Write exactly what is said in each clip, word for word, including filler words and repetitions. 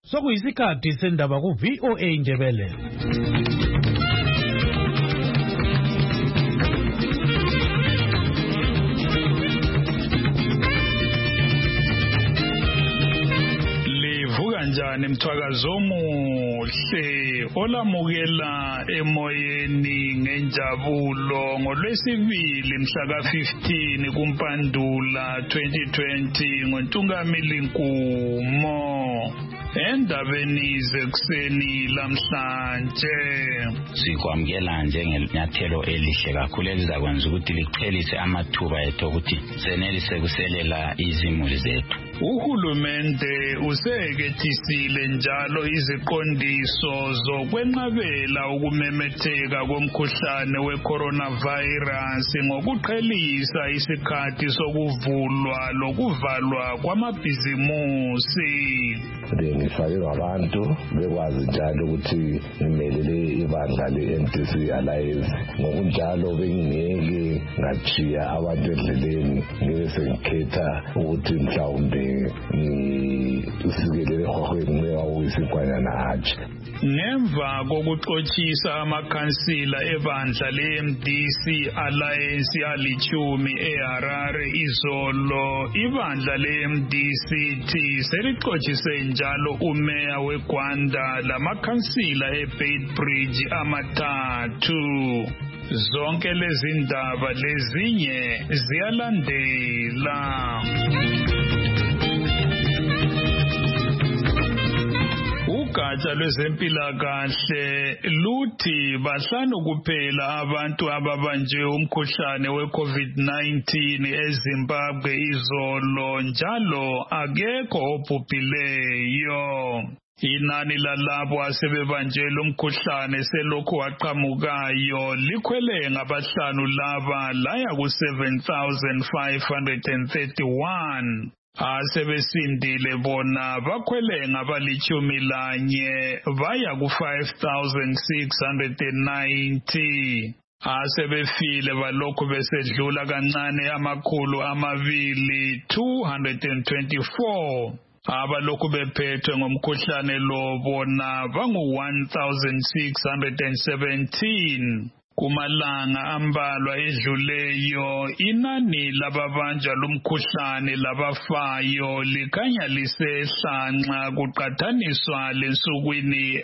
Sokuyisikhathi sendaba ku V O A Ndebele. Kanjani mthwakazo omuhle olamukela emoyeni ngenjabulo ngolwesibili mhla ka fifteen kuMpandula twenty twenty ngoNtungamili Nkumo endabeni zekuseni lamhlanje sikwamukela njengenyathelo elihle kakhulu elizakwenza ukuthi liqhelise amathuba ethu ukuthi senelise kuselela izimuli zethu. Uhulumende usekethisile njalo iziqondiso zokwenqabela ukumemetheka komkhuhlane we-coronavirus ngokuqhelisa isikhathi sokuvulwa lokuvalwa kwamabhizimusi. Ngifake ngabantu bekwazi njalo ukuthi ngimelele ibandla le-N D C Alive ngokunjalo bengingeke ngajiya abantu endleleni ngibe sengikhetha ukuthi mhlawumbe ngisikelele ehogweni ngiyawuyisikwanyana hatshi. Ngemva kokuxoshisa amakhansila ebandla le-M D C Alliance yalichumi eHarare izolo, ibandla le-M D C T selixoshise njalo umeya weGwanda lamakhansila eBeitbridge amathathu. Zonke lezi ndaba lezinye ziyalandela. Ugatsha lwezempilakahle luthi bahlanu kuphela abantu ababanjwe umkhuhlane we-COVID nineteen eZimbabwe izolo, njalo akekho obhubhileyo. Inani lalabo asebebanjelwe umkhuhlane selokhu waqhamukayo likhwele ngabahlanu laba laya ku seven thousand five hundred thirty-one. Asebesindile bona bakhwele ngabalichumi lanye baya ku five thousand six hundred ninety. Asebefile balokhu besedlula kancane amakhulu amabili two hundred twenty-four. Abalokhu bephethwe ngomkhuhlane lo bona bangu one thousand six hundred seventeen. Kumalanga ambalwa edluleyo inani lababanjwa lumkhuhlane labafayo likhanya lisehlanxa kuqathaniswa lensukwini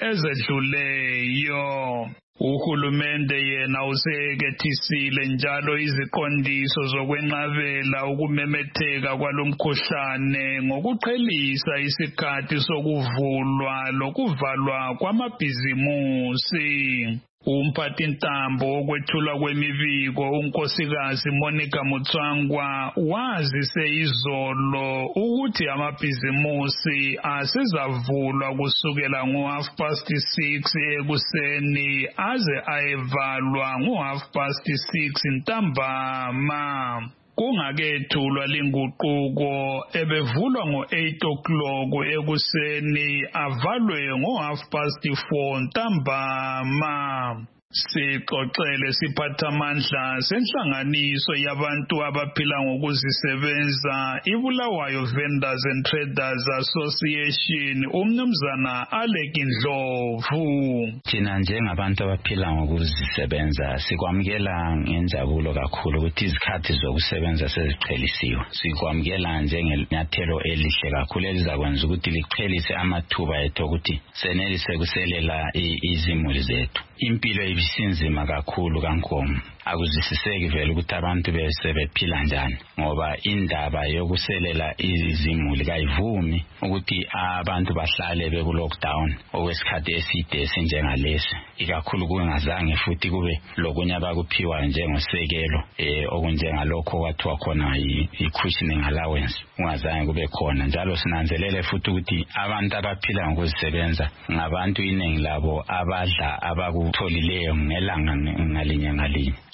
ezedluleyo. Uhulumende yena usekethisile njalo iziqondiso zokwenqabela ukumemetheka kwalomkhuhlane ngokuqhelisa isikhathi sokuvulwa lokuvalwa kwamabhizimusi. Umphathintambo wokwethulwa kwemibiko unkosikazi Monica Mutswangwa wazise izolo ukuthi amabhizimusi asezavulwa kusukela ngo half past six ekuseni aze ayevalwa ngo half past six ntambama. Kungakethulwa linguquko ebevulwa ngo eight o'clock ekuseni avalwe ngo half past four ntambama. Sixoxele siphathamandla senhlanganiso yabantu abaphila ngokuzisebenza iBulawayo Vendors and Traders Association umnumzana Alec Ndlovu. Thina njengabantu abaphila ngokuzisebenza sikwamukela ngenjabulo kakhulu ukuthi izikhathi zokusebenza seziqhelisiwe. Sikwamukela njengenyathelo elihle kakhulu elizakwenza ukuthi liqhelise amathuba ethu ukuthi senelise kuselela izimuli zethu. Impilo ibisinzima kakhulu kankomo. Akuzisiseki vele ukuthi abantu bese bephila njani ngoba indaba yokuselela izimuli kayivumi ukuthi abantu bahlale beku lockdown okwesikhathi eside sinjengalesi, ikakhulu kungazange futhi kube lokunye abakuphiwa njengosekelo eh okunjengalokho kwathiwa khona i-cushioning allowance ungazange kube khona. Njalo sinanzelele futhi ukuthi abantu abaphila ngokuzisebenza ngabantu iningi labo abadla abakutholileyo ngelanga ngalinye ngalinye.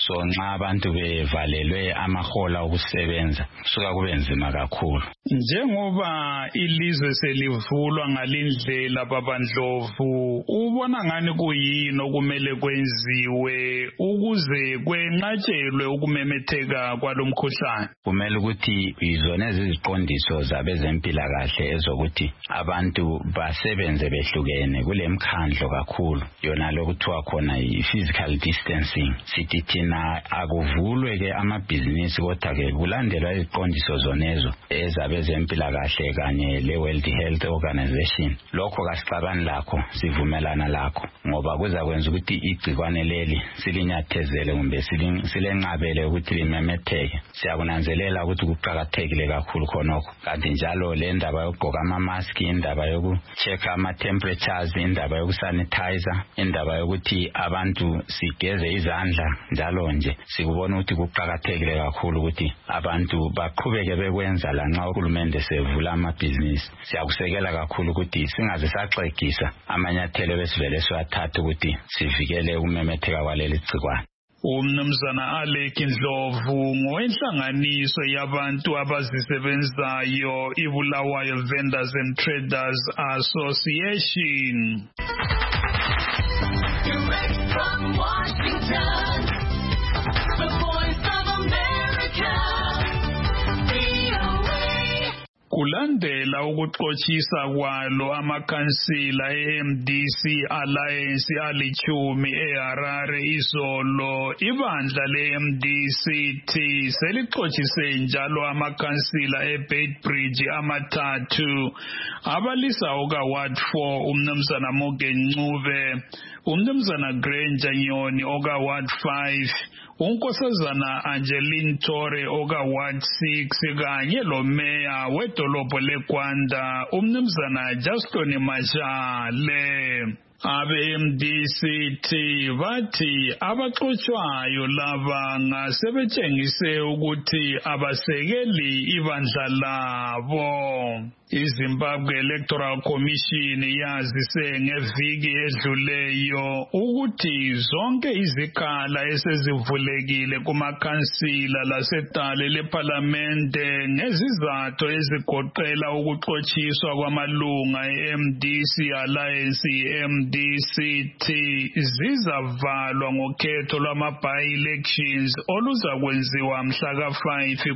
so nxa abantu bevalelwe amahola okusebenza kusuka kube nzima kakhulu. Njengoba ilizwe selivulwa ngalindlela babandlovu, ubona ngani kuyini okumele kwenziwe ukuze kwenqatshelwe ukumemetheka kwalomkhuhlane? Kumele ukuthi izona eziziqondiso zabezempilakahle ezokuthi abantu basebenze behlukene kulemkhandlo kakhulu yona lokuthiwa khona i-physical distancing. Sithi thina akuvulwe ke amabhizinisi kodwa ke kulandelwa iziqondiso zonezo ezabezempilakahle kanye le-World Health Organization. Lokho kasixabani lakho, sivumelana lakho ngoba kuza kwenza ukuthi igcikwane leli silinyathezele kumbe silenqabele ukuthi limemetheke. Siyakunanzelela ukuthi kuqakathekile kakhulu khonokho, kanti njalo le ndaba yokugqoka ama-mask, indaba yoku-check ama-temperatures, indaba yokusanitizer, indaba yokuthi abantu sigeze izandla njalo nje, sikubona ukuthi kuqakathekile kakhulu ukuthi abantu baqhubeke bekwenza lanxa uhulumende sevula amabhizinisi. Siyakusekela kakhulu ukuthi singaze saxegisa amanyathelo besivele siwathatha ukuthi sivikele ukumemetheka kwaleli gcikwane. Umnumzana Alec Ndlovu ngowenhlanganiso yabantu abazisebenzayo iBulawayo Vendors and Traders Association. Direct from Washington, the Voice of America, V O A. Kulandela ukuxoxisa kwalo amakansila e-M D C Alliance alichumi eHarare izolo, ibandla le-M D C T selixoxise njalo amakansila eBeitbridge amathathu abalisa oka-Ward four umnumzana Morgan Ncube, umnumzana Granger Nyoni oka-Ward five, unkosazana Angeline Tore oka-Ward six kanye lo meya wedolobho leGwanda umnumzana Justin Mashale. Abe-M D C T bathi abaxoxwayo laba ngasebetshengise ukuthi abasekeli ibandla labo. iZimbabwe Electoral Commission yazise ngeviki edluleyo ukuthi zonke izikhala esezivulekile kumakhansila lasedale leParlamente ngezizathu ezigoqela ukuxoxiswa kwamalunga e-M D C Alliance M D C T zizavalwa ngokhetho lwama-by-elections oluzakwenziwa mhla ka five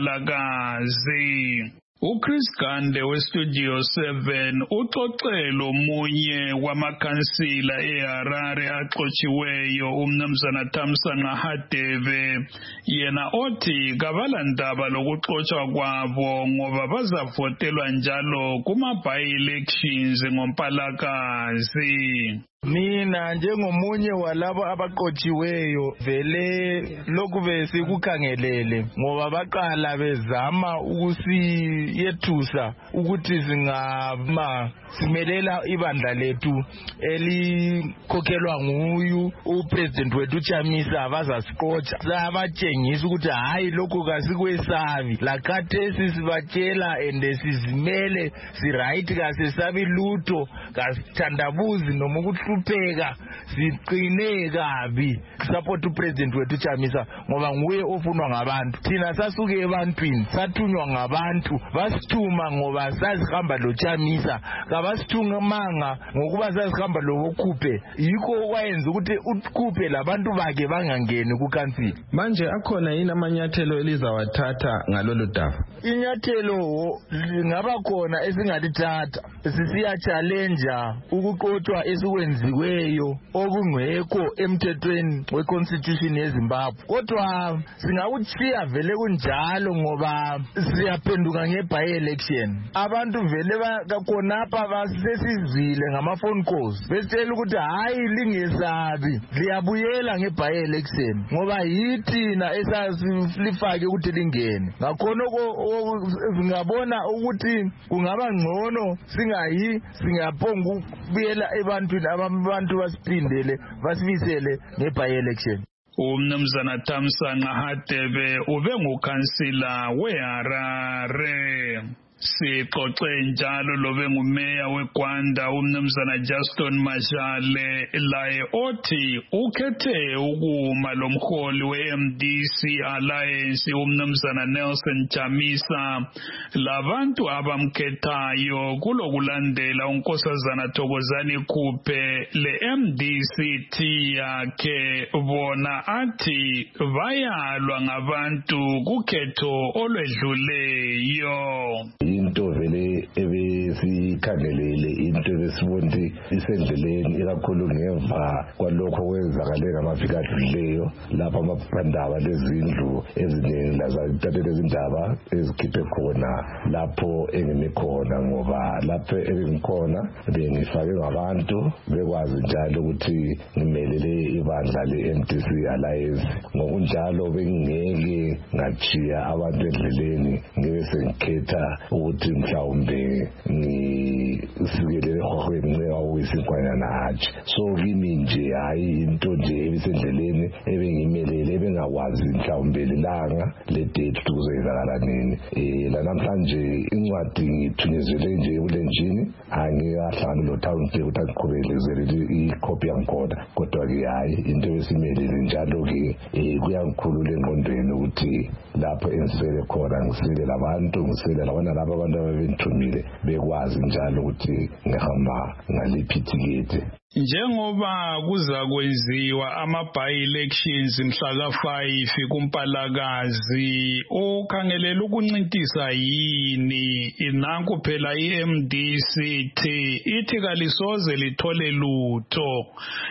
kuMpalakazi. uChris Gande weStudio seven uxoxelo omunye wamakhansila eHarare axoxiweyo umnumzana Thamsanqa Hadebe, yena othi kabalandaba lokuxoxwa kwabo ngoba bazavotelwa njalo kuma-by-elections ngoMpalakazi. Mina njengomunye walabo abaqotshiweyo vele lokhu besikukhangelele ngoba baqala bezama ukusiyethusa ukuthi singama simelela ibandla lethu elikhokhelwa nguyu upresident wethu Chamisa bazasiqotsha sabatshengisa ukuthi hayi lokho kasikwesabi lakhathesi sibatshela ende sizimele siright kasesabi lutho kasithandabuzi noma ukuthi kupheka siqine kabi support upresident wethu Chamisa ngoba nguye ofunwa ngabantu. Thina sasuke ebantwini sathunywa ngabantu basithuma ngoba sazihamba lo Chamisa, kabasithumanga ngokuba sazihamba lo Okhuphe. Yikho okwayenza ukuthi uKhuphe labantu bakhe bangangeni kukansila. Manje akhona yini amanyathelo elizawathatha ngalolu daba? Inyathelo lingaba khona esingalithatha sisiya challenge ukuqothwa esikwenziweyo okungekho emthethweni weconstitution yeZimbabwe. Kodwa singawutshiya vele kunjalo ngoba siyaphenduka nge-by-election. Abantu vele khonapha basesizwile ngama-phone calls besitshela ukuthi hayi lingesabi liyabuyela nge-by-election ngoba yithina esasilifake ukuthi lingene. Ngakhona singabona ukuthi kungaba ngcono singayi singaphonga ukubuyela ebantwini abantu basipindele basibisele nge-by-election. Umnumzana Thamsanqa Hadebe ube ngukhansila weHarare. Sixoxe njalo lobe ngumeya weGwanda umnumzana Justin Mashale laye othi ukhethe ukuma lomholi we-M D C Alliance umnumzana Nelson Chamisa labantu abamkhethayo kulokulandela unkosazana Thokozani Khuphe le-M D C T yakhe bona athi bayalwa ngabantu kukhetho olwedluleyo. Into vele ebesikhangelele into ebesibonile isendleleni ikakhulu ngemva kwalokho kwenzakale ngamaviki adluleyo lapha amabhandaba lezindlu eziningi lazathathele izindaba ezikhiphe khona lapho engimi khona ngoba lapho engikhona bengifake ngabantu bekwazi njalo ukuthi ngimelele ibandla le-M D C Alliance ngokunjalo bengingeke ngachiya abantu endleleni ngibe sengikhetha ukuthi mhlawumbe ngisikelele ehorhweni ncewa uyisinkanyana hatshi so kimi nje hayi into nje ebisendleleni ebengimelele ebengakwazi mhlawumbe lilanga le-date kuzenzakala nini um lanamhlanje incwadi ngithunyezele nje ebulenjini angikahlangani lo-township ukuthi angiqhubelezelele ikhophi yangikhona kodwa-ke hayi into ebesimelele njalo-ke um kuyangikhulula engqondweni ukuthi lapho engisele khona ngisile labantu ngisile labana laba abantu ababengithumile bekwazi njalo ukuthi ngihamba ngaliphi itiketi. Njengoba kuza kwenziwa ama-by-elections mhla ka five kuMpalakazi ukhangelela ukuncintisa yini nanku phela i-M D C T ithi kalisoze lithole lutho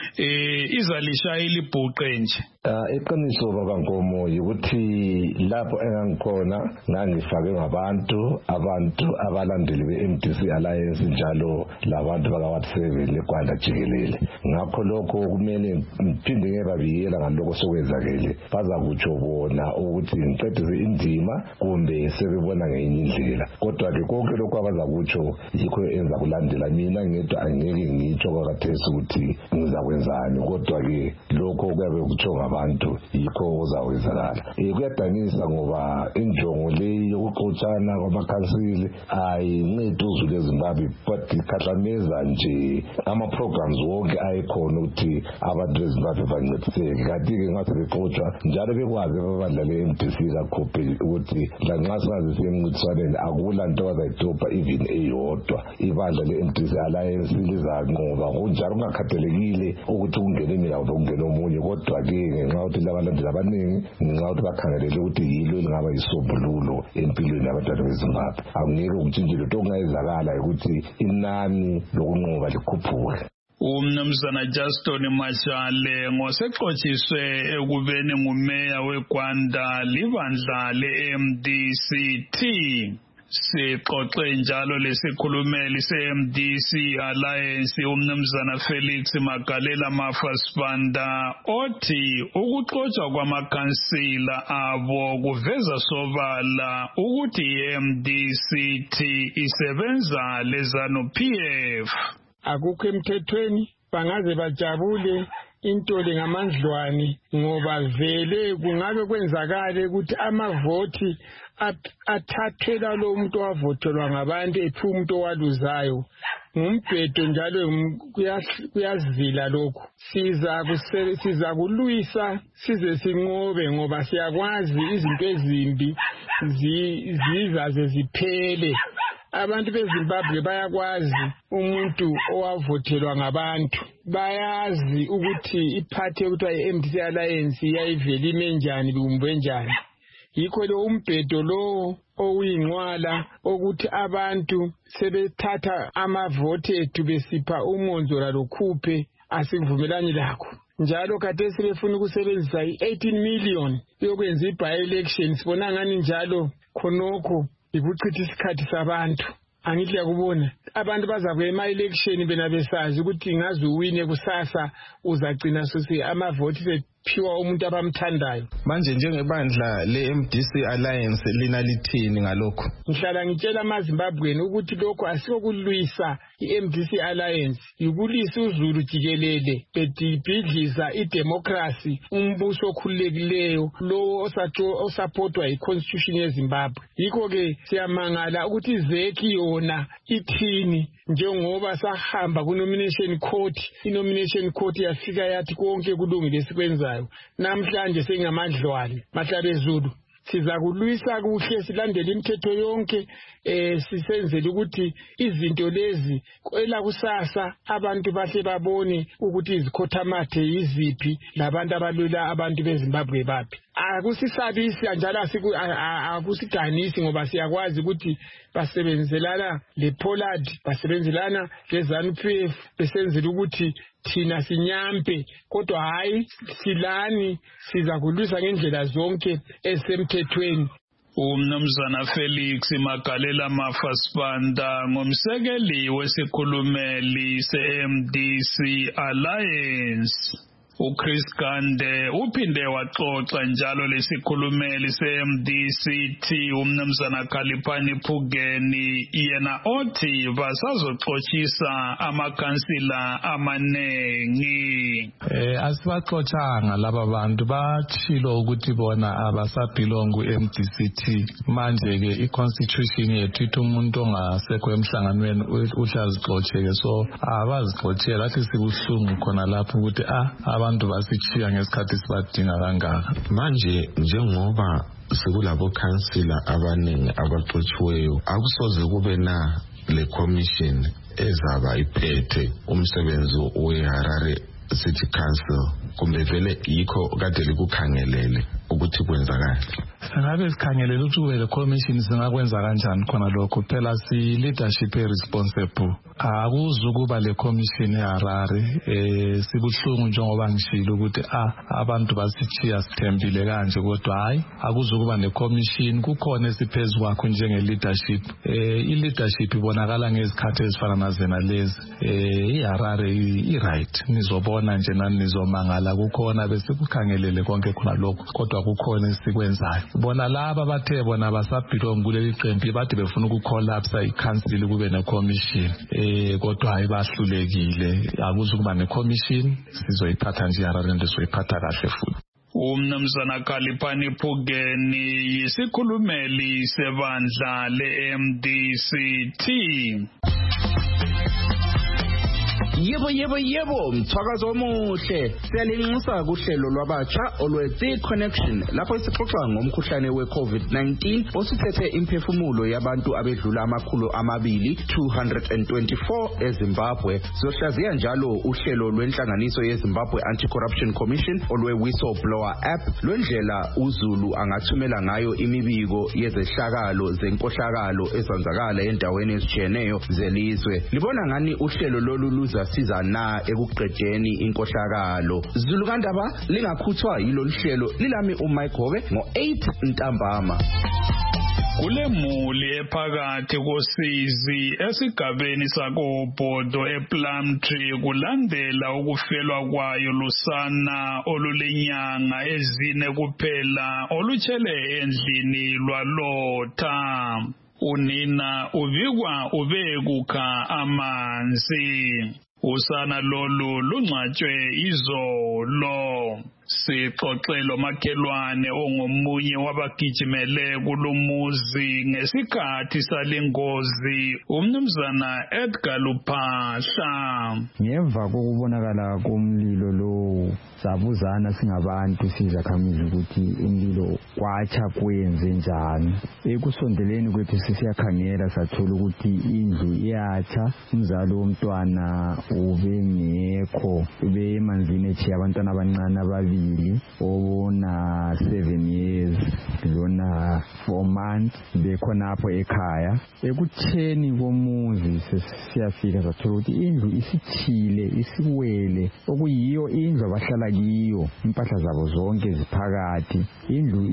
eh izalishayela ibhuqe nje. Uh, iqiniso baba Nkomo ukuthi lapho engangikhona ngangifake ngabantu abantu abalandeli be-M D C Alliance njalo labantu baka-Ward seven leGwanda jikelele ngakho lokho kumele ngiphinde ngebabikela ngalokho sokwenzakele bazakutsho bona ukuthi ngiqedise indima kumbe sebebona ngenye indlela kodwa-ke konke lokho abazakutsho yikho enza kulandela mina ngedwa angeke ngitsho kwakathesi ukuthi ngizakwenzani kodwa-ke lokho kuyabe kutsho abantu yikho uzawenzakala. Eh kuyadanisa ngoba injongo leyi yokuxoxana kwamakhansili ayincedi uzulu eZimbabwe but ikhahlameza nje ama-programs wonke ayikhona ukuthi abantu beZimbabwe bancediseke kanti-ke ngathi bexoxwa njalo bekwazi ababandla le-M D C kaKhuphe ukuthi lanxa singaze siye emncintiswaneni akula nto abazayidobha even eyodwa ibandla le-M D C Alliance lizanqoba kunjalo kungakhathalekile ukuthi kungene mina kumbe kungene omunye kodwa-ke ngenxa yokuthi labalandeli abaningi ngenxa yokuthi bakhangelele ukuthi yilo elingaba yisombululo empilweni yabantwana beZimbabwe akungeke ukutshintshile lutho okungayenzakala ukuthi inani lokunqoba likhuphuke. Umnumzana Justin Mashale ngosexotshiswe ekubeni ngumeya weGwanda libandla le-M D C T. Sixoxe njalo lesikhulumeli se-M D C Alliance umnumzana Felix Magalela Mafasibanda othi ukuxoxa kwamakhansila abo kuveza sobala ukuthi i-M D C T isebenza leZANU-P F. Akukho emthethweni bangaze bajabule into lengamandlwane ngoba vele kungabe kwenzakale ukuthi amavoti athathela lo muntu owavothelwa ngabantu ethu umuntu owaluzayo ngumbhedo njalo kuyazivila lokho siza siza kulwisa size sinqobe ngoba siyakwazi izinto ezimbi zizaze ziphele. Abantu beZimbabwe bayakwazi umuntu owavothelwa ngabantu bayazi ukuthi iphathe ukuthi i-M D C Alliance yayivela ime njani lumbwe njani yikho lo umbhedo lo owuyinqwala ukuthi abantu sebethatha amavoti ethu besipha uMonzora loKhuphe asivumelani lakho njalo kade sebefuna ukusebenzisa i-eighteen million yokwenza i-by-election sibona ngani njalo khonokho ikuchitha isikhathi sabantu angithi yakubona abantu bazakuya ema-election bena besazi ukuthi ngaze uwine kusasa uzagcina susi amavoti phiwa umuntu abamthandayo. Manje njengebandla le-M D C Alliance lina lithini ngalokho? Ngihlala ngitshela amaZimbabweni ukuthi lokho asikokulwisa i-M D C Alliance, yukulisa uZulu jikelele bedibhidliza idemocracy, umbuso okhululekileyo lowo osapotwa yi-constitution yeZimbabwe. Yikho ke siyamangala ukuthi izeki yona ithini njengoba sahamba ku-nomination court, i-nomination court yafika yathi konke kulungile esikwenzayo. Namhlanje sengamadlwane mahlabezulu. Siza kulwisa kuhle silandele imithetho yonke eh sisenzele ukuthi izinto lezi kwela kusasa abantu bahle babone ukuthi izikhothamathe yiziphi labantu abalula abantu beZimbabwe baphi. Akusisabisi njalo akusiganisi ngoba siyakwazi ukuthi basebenzelana lePollard, basebenzelana leZANU-P F, besenzele ukuthi thina sinyampe, kodwa hayi silani siza kulwisa ngendlela zonke esemthethweni. Umnumzana Felix Magalela Mafasibanda ngumsekeli wesikhulumeli se-M D C Alliance. uChris Gande uphinde waxoxa njalo lesikhulumeli se-M D C T umnumzana Khaliphani Phugeni yena othi basazoxoxisa amakhansila amanengi. Eh asibaxoxanga laba bantu bachilo ukuthi bona abasabelongu e-M D C T. Manje ke i-constitution yethu ithi umuntu ongasekho emhlanganweni uhlazixoxeke, so abazixoxela lathi sikuhlungu khona lapho ukuthi ah abantu basichiya ngesikhathi sibadinga kangaka. Manje njengoba sekulabo councilor abaningi abaxoxiweyo akusoze kube na le commission ezaba iphethe umsebenzi we-Harare City Council, kumbe vele yikho kade likukhangelele ukuthi kwenzakala? Singabe sikhangelele ukuthi kube le commission singakwenza kanjani khona lokho, phela si leadership responsible. Akuzukuba le commission eHarare eh sibuhlungu njengoba ngishilo ukuthi ah abantu basichiya sithembile kanje, kodwa hayi akuzukuba ne commission. Kukhona esiphezulu kwakho njenge leadership. Eh i leadership ibonakala ngezikhathi ezifana nazena lezi. Eh iHarare i right nizobona nje nani nizomangala, kukhona bese kukhangelele konke khona lokho, kodwa kukhona esikwenzayo. Bona laba bathe bona basabhilonga kuleli qembu bathi befuna ukucollapse i-council kube ne commission. Eh kodwa hayi bahlulekile, akuzukuba ne commission, sizoyiphatha nje iHarare ndizoyiphatha kahle futhi. Umnumzana Khaliphani Phugeni yisikhulumeli sebandla le-M D C T. Yebo yebo yebo mthakazo omuhle siyalinxusa kuhlelo lwabatsha olwethi connection lapho sixoxa ngomkhuhlane we-COVID nineteen osuthethe imphefumulo yabantu abedlula amakhulu amabili two hundred twenty-four eZimbabwe. Sizohlaziya njalo uhlelo lwenhlanganiso yeZimbabwe Anti-Corruption Commission olwe-whistleblower app, lwendlela uZulu angathumela ngayo imibiko yezehlakalo zenkohlakalo ezenzakala endaweni ezitshiyeneyo zelizwe. Libona ngani uhlelo lolu luza siza na ekuqedeni inkohlakalo? Zulu Kandaba lingakhuthwa yilo lihlelo lilami uMike Hobe ngo eight ntambama. Kule muli ephakathi kosizi esigabeni sakoBhodo ePlumtree kulandela ukufelwa kwayo lusana olulenyanga ezine kuphela olutshele endlini lwalotha. Unina ubikwa ubekukha amanzi. Usana lolu lungcatshwe izolo. Sixoxelo makhelwane ongomunye wabagijimele kulumuzi ngesikhathi salengozi, umnumzana Edgar Luphahla. Ngemva kokubonakala komlilo lo sabuzana singabantu sizakhamizi ukuthi umlilo kwatsha kwenze njani. Ekusondeleni kwethu sisiyakhangela sathola ukuthi indlu iyatsha, umzali womntwana ubengekho, ube emanzini ethi abantwana abancane ababili, obona seven years lona four months bekhonapho ekhaya. Ekutheni komuzi siyafika sathola ukuthi indlu isithile isiwele, okuyiyo indlu abahlala kiyo, impahla zabo zonke ziphakathi. Indlu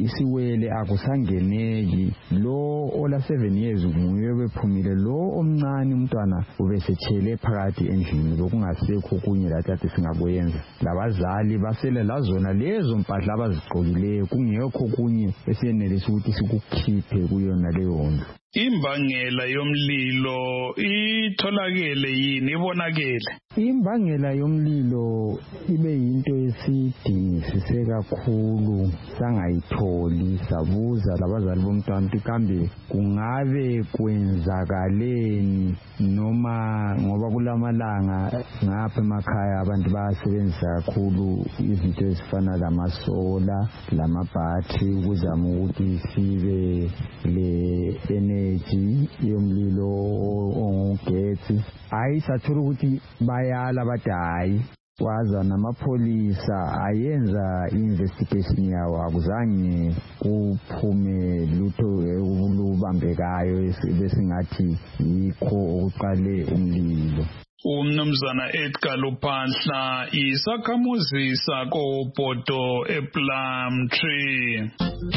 isiwele akusangeneki lo ola seven years nguye bephumile lo omncane umntwana ubesethele phakathi endlini lokungasekho kunye lathi singakwenza labazali basele lazona lezo mpahla abazigqokileyo kungekho kunye esiyenelisa ukuthi sikukhiphe kuyona leyo ndlu. Imbangela yomlilo itholakele yini ibonakele? Imbangela yomlilo ibe yinto esidingisise kakhulu sangayitholi sabuza labazali bomntwana kambe kungabe kwenzakaleni noma ngoba kulamalanga ngapha emakhaya abantu bayasebenzisa kakhulu izinto ezifana lamasola lamabhatri ukuzama ukuthi sibe le energy yomlilo ongugetsi. Hayi sathola ukuthi bayala bathi hayi waza namapholisa ayenza investigation yawo akuzange kuphume lutho olubambekayo besingathi yikho okuqale umlilo. Umnumzana Edgar Luphahla isakhamuzi sakoBhodo ePlumtree.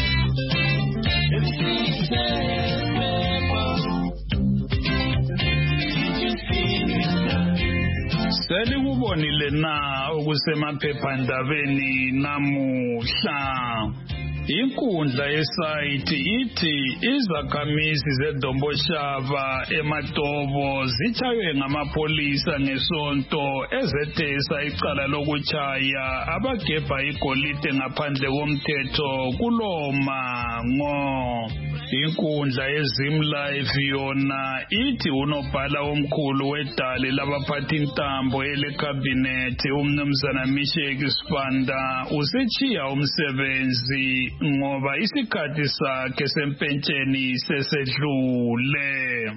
Selikubonile na okusemaphephandabeni namuhla? Inkundla yesayithi ithi izakhamizi zeDomboshava eMatobo zitshaywe ngamapolisa ngesonto ezethesa icala lokuchaya abagebha igolide ngaphandle komthetho kulomango. Inkundla yeZimlive yona ithi unobhala omkhulu wedale labaphathintambo elekhabhinethi umnumzana Misheki Sibanda usechiya umsebenzi ngoba isikhathi sakhe sempentsheni sesedlule.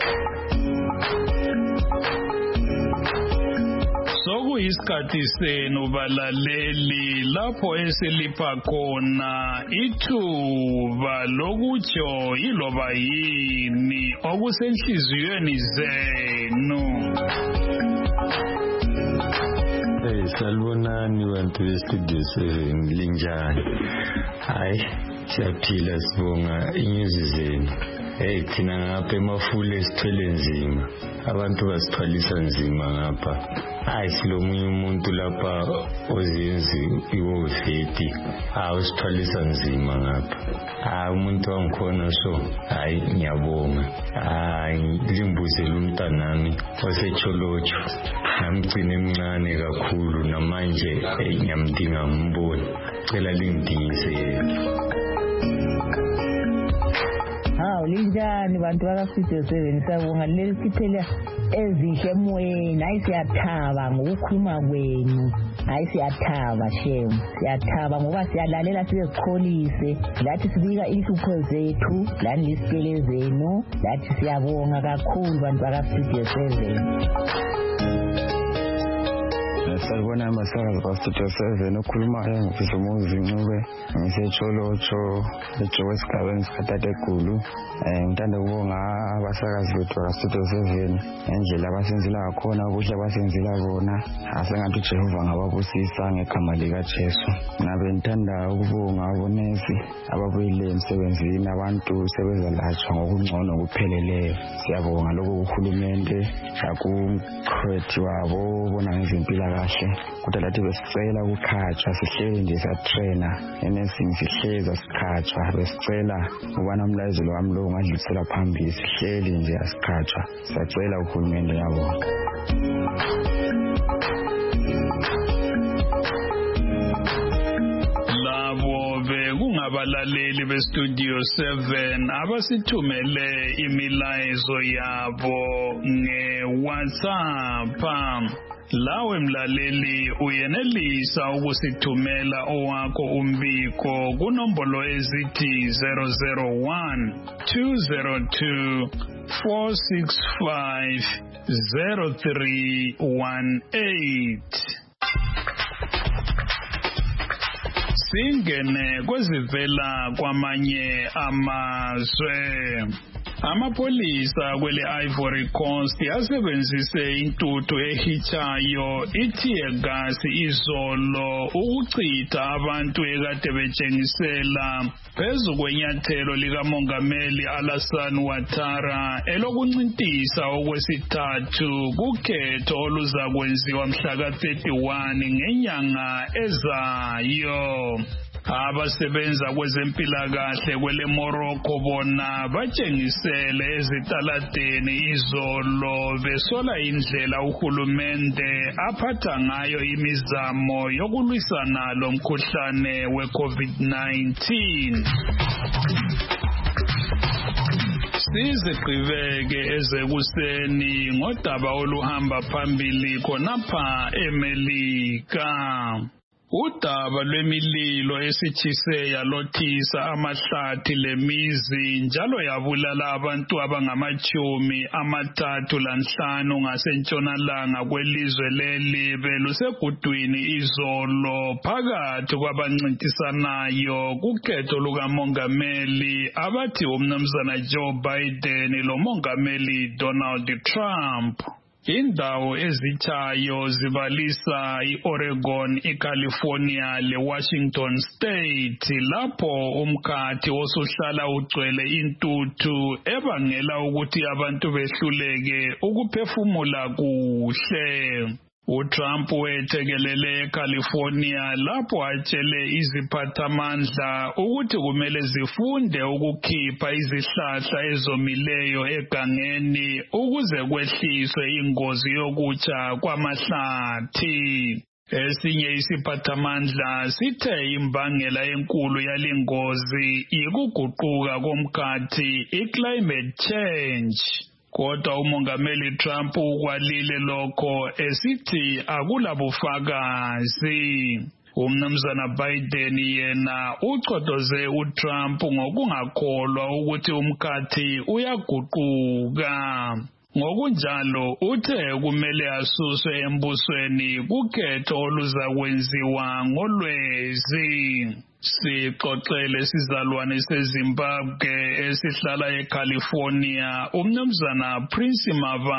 Sokuyisikhathi senu balaleli lapho esilipha khona ithuba lokutsho iloba yini okusenhliziyweni zenu. Hey, salibonani bantu bestudio seven linjani? Hayi, siyaphila sibonga inyuzi zenu. Hey, thina ngapha emafule esithwele nzima. Abantu basithwalisa nzima ngapha. Hayi silomunye umuntu lapha ozenzi iwoveti. Hayi usithwalisa nzima ngapha. Hayi umuntu wangikhona so. Hayi ngiyabonga. Hayi limbuzela umntanami osecholocho. Namgcina emncane kakhulu namanje ngiyamdinga ngimbone. Cela lingidingise. Hawu linjani bantu bakaStudio seven sabonga leli siphela ezihle emoyeni hayi siyathaba ngokukhuluma kwenu hayi siyathaba shem siyathaba ngoba siyalalela sizikholise lathi sibika inhlupho zethu lani lisikele zenu lathi siyabonga kakhulu bantu bakaStudio seven. Salibona amasakazi kaStudio seven okhulumayo ngifisa umuzi ncube ngisecholocho eJowe esigabeni sikhathathe eGulu. Ngithanda ukubonga abasakazi bethu kaStudio seven ngendlela abasenzela ngakhona ukuthi abasenzela bona asengathi uJehova ngababusisa ngegama likaJesu. Ngabe ngithanda ukubonga abonesi ababuyile emsebenzini abantu sebezalatshwa ngokungcono kupheleleyo. Siyabonga lokho uhulumende nakumkhwethi wabo bona ngezempilakahle kodwa lathi besicela ukukhatshwa sihleli nje siyatraina enesing sihleza sikhatshwa besicela ubana umlayezelo wami lo ungadlulisela phambili sihleli nje asikhatshwa siyacela uhulumende yabo. Labo bekungabalaleli beStudio seven abasithumele imilayezo yabo ngeWhatsApp. Lawe mlaleli uyenelisa ukusithumela owakho umbiko kunombolo ezithi zero zero one two zero two four six five zero three one eight. Singene kwezivela kwamanye amazwe. Amapolisa kwele Ivory Coast asebenzise intuthu ehitshayo ithear gas izolo ukuchitha abantu ekade betshengisela phezu kwenyathelo likamongameli Alassane Ouattara elokuncintisa okwesithathu kukhetho oluzakwenziwa mhla ka thirty-one ngenyanga ezayo. Abasebenza kwezempilakahle kwele Morocco bona batshengisele ezitaladeni izolo besola indlela uhulumende aphatha ngayo imizamo yokulwisana lomkhuhlane we-COVID nineteen. Sizigqibeke ezekuseni ngodaba oluhamba phambili khonapha eMelika. Udaba lwemililo esitshise yalothisa amahlathi lemizi njalo yabulala abantu abangamachumi amathathu lanhlanu ngasentshonalanga kwelizwe leli belusegudwini izolo phakathi kwabancintisanayo kukhetho lukamongameli abathi umnumzana Joe Biden lomongameli Donald Trump. Indawo ezitshayo zibalisa i-Oregon, i-California le-Washington State lapho umkhathi osuhlala ugcwele intuthu ebangela ukuthi abantu behluleke ukuphefumula kuhle. uTrump wethekelele eCalifornia lapho atshele iziphathamandla ukuthi kumele zifunde ukukhipha izihlahla ezomileyo egangeni ukuze kwehliswe ingozi yokutsha kwamahlathi. Esinye isiphathamandla sithe imbangela enkulu yalengozi ikuguquka komkhathi i-climate change. Kodwa umongameli Trump ukwalile lokho esithi akulabufakazi. Umnumzana Biden yena uchodoze uTrump ngokungakholwa ukuthi umkhathi uyaguquka. Ngokunjalo uthe kumele asuswe embusweni kukhetho oluzakwenziwa ngolwezi. Sixoxele sizalwane seZimbabwe esihlala eCalifornia umnumzana Prince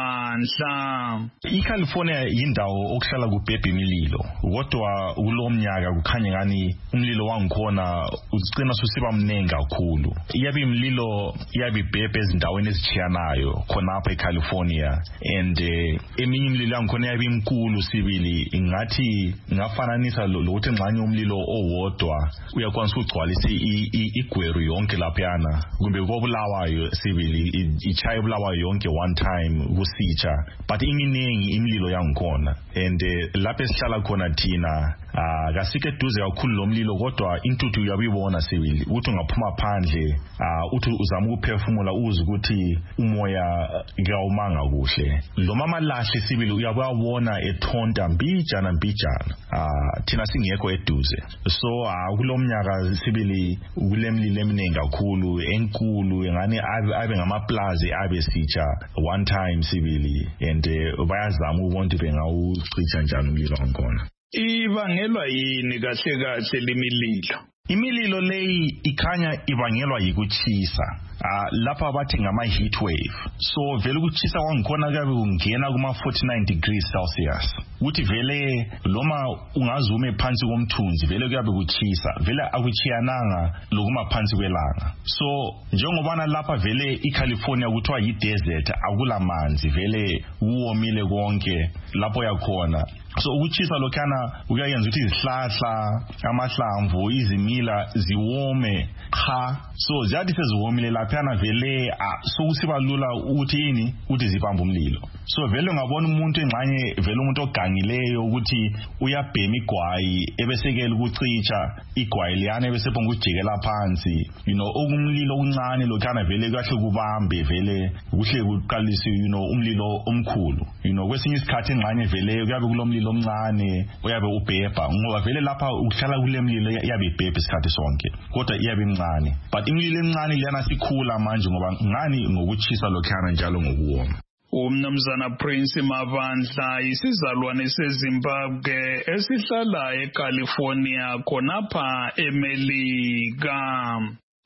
Mavandla. iCalifornia yindawo okuhlala kubhebha imililo kodwa kulomnyaka kukhanya ngani umlilo wangikhona ucina susiba mnengi kakhulu. Iyabe imililo iyabe bhebha ezindaweni ezitshiyanayo khonapha eCalifornia and eminye imililo yangikhona iyabe imkulu sibili ngathi ngafananisa lokuthi ngxanye umlilo owodwa uyakwanisa ukugcwalisa igweru yonke laphana kumbe kobulawayo sibili ichaya ubulawayo yonke one time kusitsha but iminingi imililo yangikhona and lapho esihlala khona thina kasikho eduze kakhulu lomlilo kodwa intuthu uyabibona sibili ukuthi ungaphuma phandle uthi uzama ukuphefumula uze ukuthi umoya kawumanga kuhle. Lo mama lahle sibili uyabona ethonta mbijana mbijana thina singekho eduze so kulomnyaka sibili kulemlilo eminingi kakhulu enkulu ngani abe ngamaplazi abe sitsha one time sibili and bayazama ubonke bengawuchitha njani umlilo ngkhona. Ibangelwa yini kahle kahle limililo? Imililo leyi ikhanya ibangelwa yikuchisa. Ah lapha bathi ngama heat wave. So vele ukuchisa kwangikhona kabe ungena kuma forty-nine degrees Celsius. Uthi vele loma ungazume phansi komthunzi vele kuyabe kuchisa. Vele akuchiyananga lokuma phansi kwelanga. So njengobana lapha vele iCalifornia kuthiwa yi desert akulamanzi vele uwomile konke lapho yakhona. So ukuchisa lokhana uyayenza ukuthi izihlahla amahlamvu izimila ziwome cha so ziyathi seziwomile laphana vele sokusiba lula ukuthi yini ukuthi zibamba umlilo. So vele ngabona umuntu engxanye vele umuntu ogangileyo ukuthi uyabhema igwayi ebesekela ukucicha igwayi liyana ebesephonga ukujikela phansi you know okumlilo okuncane lokhana vele kahle kubambe vele kuhle kuqalise you know umlilo omkhulu you know kwesinye isikhathi engxanye vele kuyabe kulomlilo omncane uyabe ubhebha ngoba vele lapha ukuhlala kulemlilo yabe ibhebha isikhathi sonke kodwa iyabe imncane but imlilo emncane liyana sikhula manje ngoba ngani ngokuchisa lokhana njalo ngokuwoma. Umnumzana Prince Mavandla isizalwane seZimbabwe esihlala eCalifornia khonapha eMelika.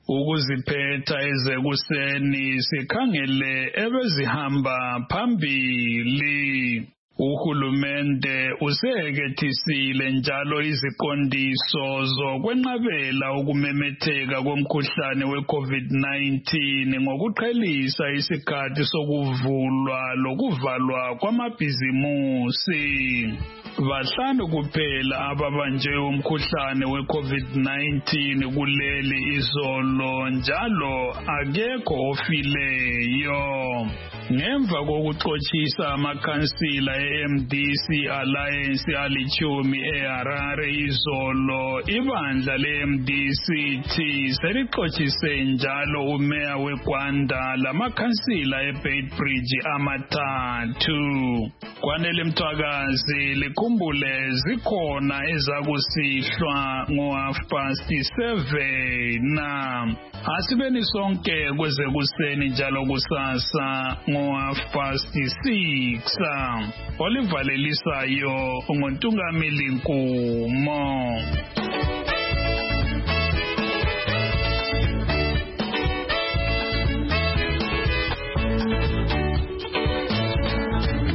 ukuziphetha ezekuseni sikhangele ebezihamba phambili. Uhulumende usekethisile njalo iziqondiso zokwenqabela ukumemetheka komkhuhlane we-COVID nineteen ngokuqhelisa isikhathi sokuvulwa lokuvalwa kwamabhizimusi. Bahlanu kuphela ababanjwe umkhuhlane we-COVID nineteen kuleli izolo njalo akekho ofileyo. Ngemva kokuxoshisa amakhansila e-M D C Alliance alichumi eHarare izolo, ibandla le-M D C T selixoshise njalo umeya weGwanda lamakhansila eBeitbridge amathathu. Kwanele Mthwakazi likhumbule zikhona ezakusihlwa ngo-half past seven. Asibeni sonke kwezekuseni njalo kusasa ngo-half past six. Olivalelisayo nguntungameli Nkumo.